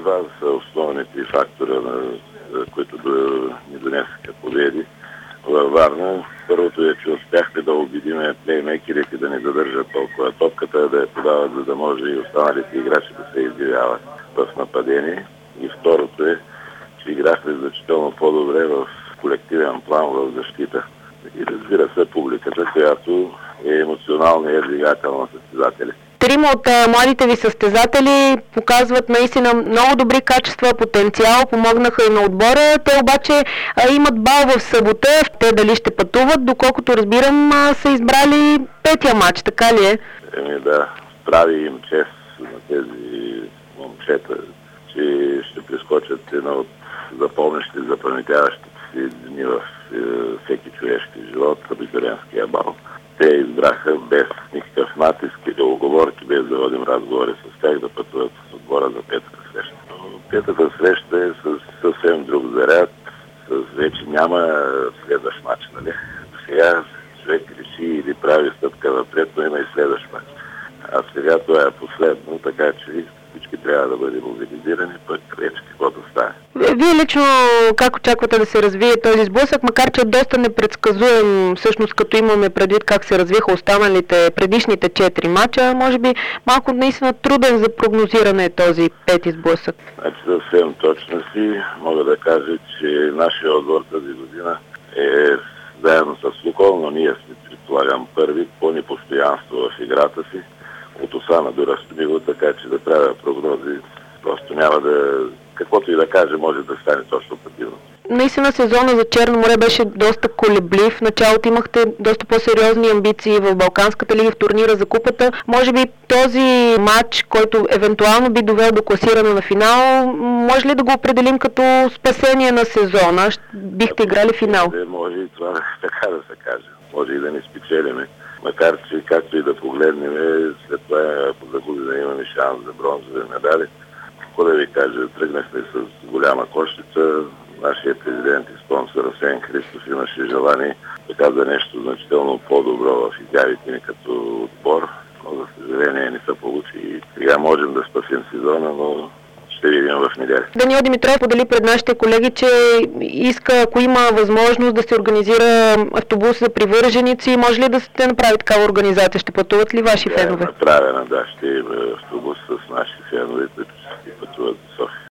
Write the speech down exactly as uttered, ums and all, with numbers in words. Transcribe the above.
два са основните фактора, на, които ни донесаха победи. Във Варна първото е, че успяхме да убедиме плеймейкерите да не задържат толкова топката, да я подават, за да може и останалите играчи да се изявяват в нападение. И второто е, че играхме значително по-добре в колективен план в защита. И разбира се, публиката, която е емоционална и двигател на състезателите. Трима от а, младите ви състезатели показват наистина много добри качества, потенциал, помогнаха и на отбора. Те обаче а, имат бал в събота. Те дали ще пътуват, доколкото разбирам, а, са избрали петия матч, така ли е? Еми да, прави им чест на тези момчета, че ще прескочат едно от запомнящи, запаметяващите си дни в е, всеки човешки живот, абитуренския бал. Те избраха без никакъв натиск или оговорки, без да водим разговори с тях, да пътуват с отбора за петата среща. Но петата среща е с съвсем друг заряд, с вече няма следващ матч, нали? Сега човек реши или прави стъпка напред, но има и следващ матч. А сега това е последно, така че всички трябва да бъдем мобилизирани, пък вече каквото стане. Вие лично как очаквате да се развие този сблъсък, макар че е доста непредсказуем, всъщност като имаме предвид как се развиха останалите предишните четири мача, може би малко наистина труден за прогнозиране този пети сблъсък? Значи съвсем точно си мога да кажа, че нашия отбор тази година е заедно с Лукол, но ние сме, предполагам, първи по непостоянство в играта си. От Осана до Растомило, така че да правя прогнози, просто няма да... Каквото и да каже, може да стане точно противно. Наистина сезона за Черно море беше доста колеблив. В началото имахте доста по-сериозни амбиции в Балканската лига, в турнира за купата. Може би този матч, който евентуално би довел до класиране на финал, може ли да го определим като спасение на сезона? Бихте играли финал? Може и това така да се каже. Може и да не спечелиме. Макар че, както и да погледнем, след това, ако загубим, да имаме шанс за бронзови медали. Какво да ви кажа, тръгнахме с голяма кошница. Нашия президент и спонсор Асен Христов имаше желание да каза нещо значително по-добро в изявите ни като отбор, но за съжаление не се получи. И сега можем да спасим сезона, но ще видим в неделя. Даниел Димитров подели пред нашите колеги, че иска, ако има възможност, да се организира автобус за привърженици. Може ли да се направи такава организация? Ще пътуват ли ваши Тя фенове? Е направена, да. Ще има автобус с наши фенове, които ще пътуват за София.